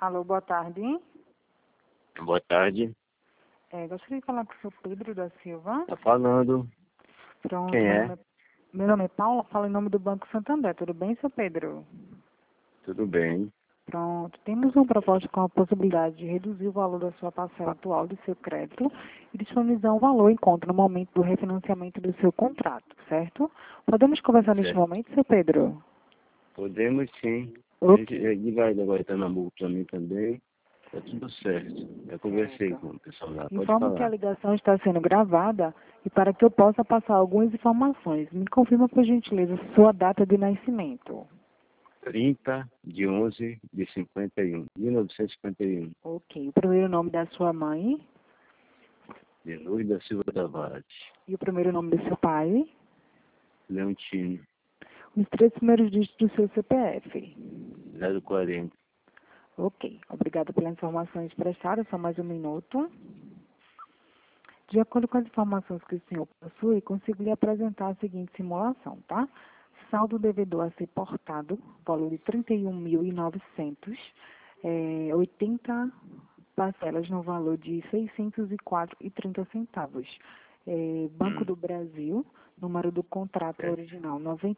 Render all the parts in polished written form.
Alô, boa tarde. Boa tarde. Gostaria de falar com o senhor Pedro da Silva. Tá falando. Pronto, Quem é? meu nome é Paula, falo em nome do Banco Santander. Tudo bem, senhor Pedro? Tudo bem. Pronto, temos uma proposta com a possibilidade de reduzir o valor da sua parcela atual do seu crédito e disponibilizar um valor em conta no momento do refinanciamento do seu contrato, certo? Podemos conversar neste Certo. momento, senhor Pedro? Podemos sim. Ok. Ele vai agora tá na boca pra mim também. Tá tudo certo. Eu conversei Certo. com o pessoal lá. Pode Informo que a falar. ligação está sendo gravada e para que eu possa passar algumas informações. Me confirma, por gentileza, sua data de nascimento. 30 de 11 de 51. 1951. Ok. O primeiro nome da sua mãe De Lourdes da Silva Tavares. e o primeiro nome do seu pai. Leontino. Os três primeiros dígitos do seu CPF. 040. Ok. Obrigada pelas informações prestadas. Só mais um minuto. De acordo com as informações que o senhor possui, consigo lhe apresentar a seguinte simulação, tá? Saldo devedor a ser portado, valor de 31.900, 80 parcelas no valor de R$ 604,30. Banco do Brasil, número do contrato original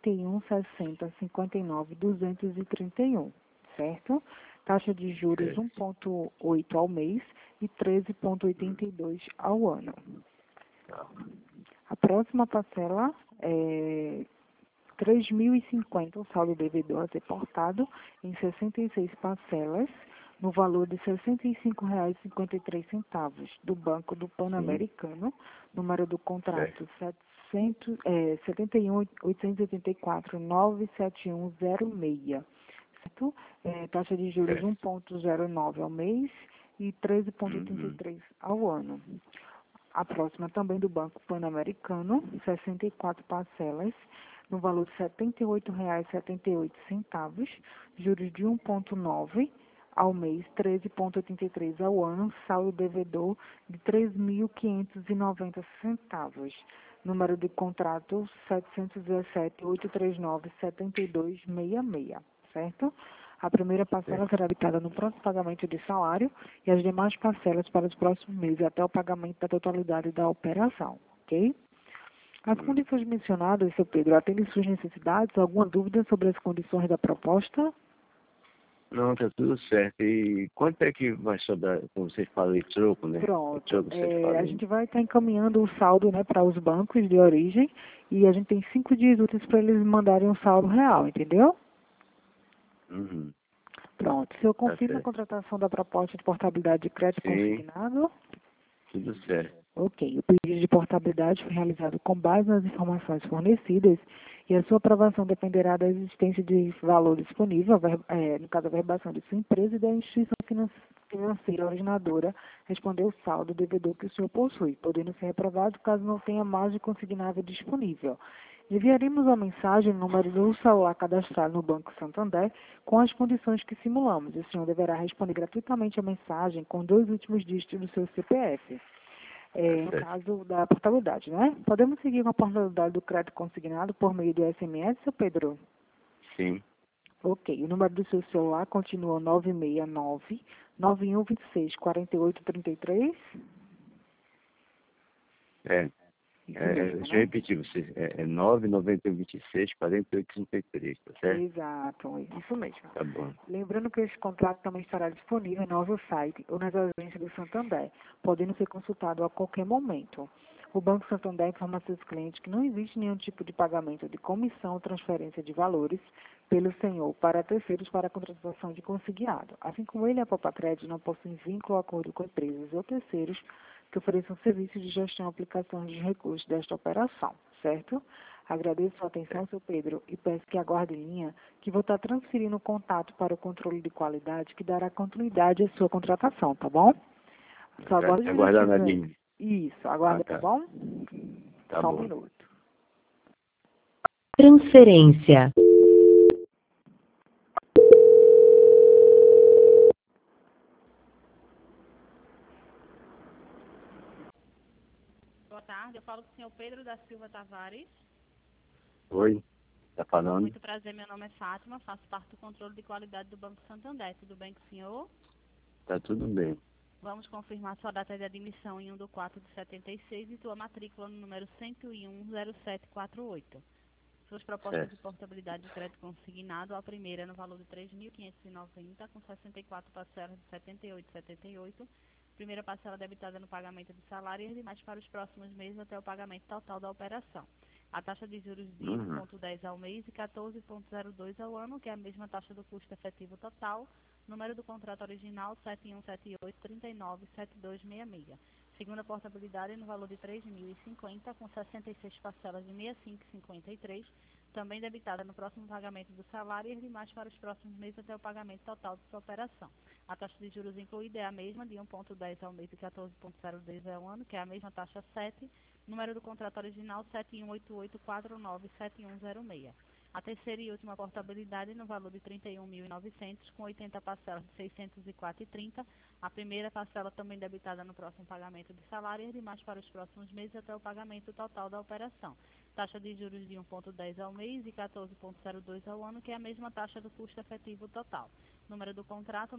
9160599231, certo? Taxa de juros 1,8 ao mês e 13,82 ao ano. A próxima parcela é 3.050, o saldo devedor a ser portado em 66 parcelas, no valor de R$ 65,53, do Banco do Pan-Americano, número do contrato 71.884.97106, certo? Taxa de juros 1,09 ao mês e 13,83 ao ano. A próxima também do Banco Pan-Americano, 64 parcelas, no valor de R$ 78,78, juros de 1,9 ao mês, 13,83 ao ano, saldo devedor de R$ 3.590. Número de contrato 717-839-7266, certo? A primeira parcela será habitada no próximo pagamento de salário e as demais parcelas para os próximos meses até o pagamento da totalidade da operação, ok? As condições mencionadas, seu Pedro, atendem suas necessidades? Alguma dúvida sobre as condições da proposta? Não, tá tudo certo. E quanto é que vai sobrar, como vocês falam, troco, né? Pronto. Troco, vocês falam. A gente vai estar encaminhando o saldo, né, para os bancos de origem e a gente tem 5 dias úteis para eles mandarem um saldo real, entendeu? Uhum. Pronto. O senhor confirma a certo. contratação da proposta de portabilidade de crédito Sim. consignado? Tudo certo. Ok. O pedido de portabilidade foi realizado com base nas informações fornecidas e a sua aprovação dependerá da existência de valor disponível, no caso, a verbação de sua empresa e da instituição financeira originadora responder o saldo devedor que o senhor possui, podendo ser reprovado caso não tenha margem consignável disponível. Enviaremos a mensagem no número do celular cadastrado no Banco Santander com as condições que simulamos. O senhor deverá responder gratuitamente a mensagem com 2 últimos dígitos do seu CPF. No caso da portabilidade, né? Podemos seguir com a portabilidade do crédito consignado por meio do SMS, seu Pedro? Sim. Ok. O número do seu celular continua 969-9126-4833? Isso mesmo, Deixa eu né? repetir, vocês. É 99126-4833, tá certo? Exato, isso mesmo. Tá bom. Lembrando que esse contrato também estará disponível em nosso site ou nas agências do Santander, podendo ser consultado a qualquer momento. O Banco Santander informa a seus clientes que não existe nenhum tipo de pagamento de comissão ou transferência de valores pelo senhor para terceiros para a contratação de consignado. Assim como ele e a Popacred não possuem vínculo ou acordo com empresas ou terceiros que ofereçam serviços de gestão e aplicação de recursos desta operação, certo? Agradeço a atenção, seu Pedro, e peço que aguarde em linha que vou estar transferindo o contato para o controle de qualidade que dará continuidade à sua contratação, tá bom? Só aguarde um Aguardar na minutinho. linha. Isso, aguarde, tá bom? Tá Só um bom. minuto. Transferência. Boa tarde, eu falo com o senhor Pedro da Silva Tavares. Oi, tá falando? Muito prazer, meu nome é Fátima, faço parte do controle de qualidade do Banco Santander. Tudo bem com o senhor? Tá tudo bem. Vamos confirmar sua data de admissão em 1/4 de 76 e tua matrícula no número 1010748. Suas propostas de Certo. portabilidade de crédito consignado, a primeira no valor de 3.590, com 64 parcelas de 78,78. Primeira parcela debitada no pagamento de salário e as demais para os próximos meses até o pagamento total da operação. A taxa de juros de 1,10 ao mês e 14,02 ao ano, que é a mesma taxa do custo efetivo total. Número do contrato original 7178397266. Segunda portabilidade no valor de 3.050, com 66 parcelas de 65,53, também debitada no próximo pagamento do salário e as demais para os próximos meses até o pagamento total de sua operação. A taxa de juros incluída é a mesma, de 1,10 ao mês e 14,02 ao ano, que é a mesma taxa 7. Número do contrato original 7188497106. A terceira e última portabilidade no valor de 31.900, com 80 parcelas de 604,30. A primeira parcela também debitada no próximo pagamento de salário e as demais para os próximos meses até o pagamento total da operação. Taxa de juros de 1,10 ao mês e 14,02 ao ano, que é a mesma taxa do custo efetivo total. Número do contrato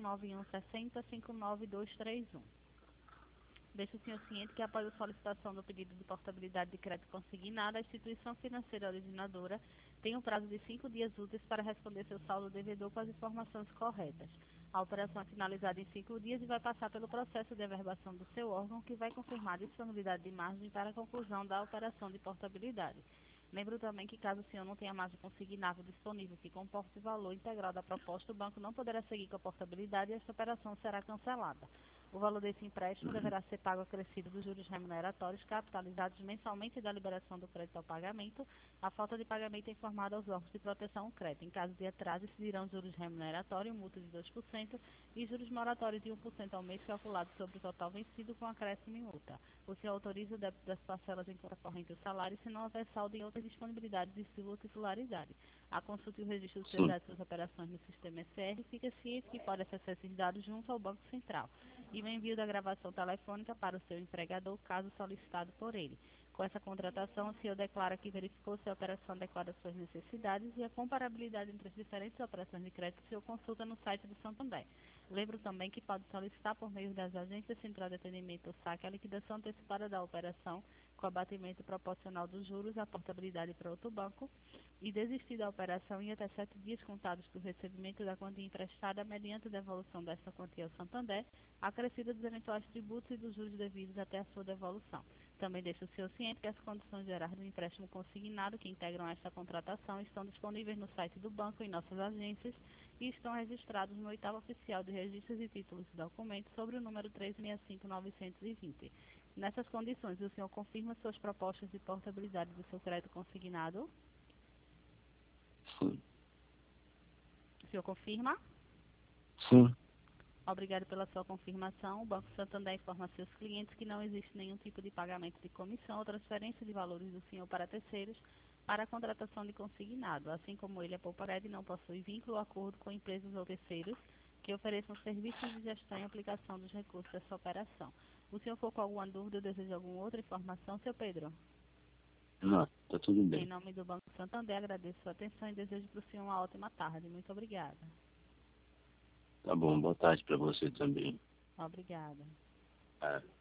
9160-59231. Deixe o senhor ciente que, após a solicitação do pedido de portabilidade de crédito consignado, a instituição financeira originadora tem um prazo de 5 dias úteis para responder seu saldo devedor com as informações corretas. A operação é finalizada em 5 dias e vai passar pelo processo de averbação do seu órgão, que vai confirmar a disponibilidade de margem para a conclusão da operação de portabilidade. Lembro também que, caso o senhor não tenha margem consignável disponível que comporte o valor integral da proposta, o banco não poderá seguir com a portabilidade e esta operação será cancelada. O valor desse empréstimo deverá ser pago acrescido dos juros remuneratórios capitalizados mensalmente da liberação do crédito ao pagamento. A falta de pagamento é informada aos órgãos de proteção ao crédito. Em caso de atraso, incidirão juros remuneratórios, multa de 2% e juros moratórios de 1% ao mês calculados sobre o total vencido com acréscimo e multa. O senhor autoriza o débito das parcelas em conta corrente do salário se não houver saldo em outras disponibilidades de sua titularidade. A consulta e o registro dos seus dados e suas operações no sistema SR, fica ciente que pode acessar esses dados junto ao Banco Central e o envio da gravação telefônica para o seu empregador, caso solicitado por ele. Com essa contratação, o senhor declara que verificou se a operação adequada às suas necessidades e a comparabilidade entre as diferentes operações de crédito o senhor consulta no site do Santander. Lembro também que pode solicitar por meio das agências Central de Atendimento ou SAC a liquidação antecipada da operação com abatimento proporcional dos juros, a portabilidade para outro banco e desistir da operação em até 7 dias contados do recebimento da quantia emprestada mediante devolução desta quantia ao Santander, acrescida dos eventuais tributos e dos juros devidos até a sua devolução. Também deixa o senhor ciente que as condições gerais do empréstimo consignado que integram esta contratação estão disponíveis no site do banco em nossas agências e estão registrados no 8º Oficial de Registros e Títulos e Documentos sobre o número 365.920. Nessas condições, o senhor confirma suas propostas de portabilidade do seu crédito consignado? Sim. O senhor confirma? Sim. Obrigado pela sua confirmação. O Banco Santander informa a seus clientes que não existe nenhum tipo de pagamento de comissão ou transferência de valores do senhor para terceiros para a contratação de consignado, assim como ele, a Poupared, não possui vínculo ou acordo com empresas ou terceiros que ofereçam serviços de gestão e aplicação dos recursos dessa operação. O senhor ficou com alguma dúvida ou deseja alguma outra informação, seu Pedro? Não, tá tudo Em bem. nome do Banco Santander, agradeço a sua atenção e desejo para o senhor uma ótima tarde. Muito obrigada. Tá bom, boa tarde pra você também. Obrigada. Ah.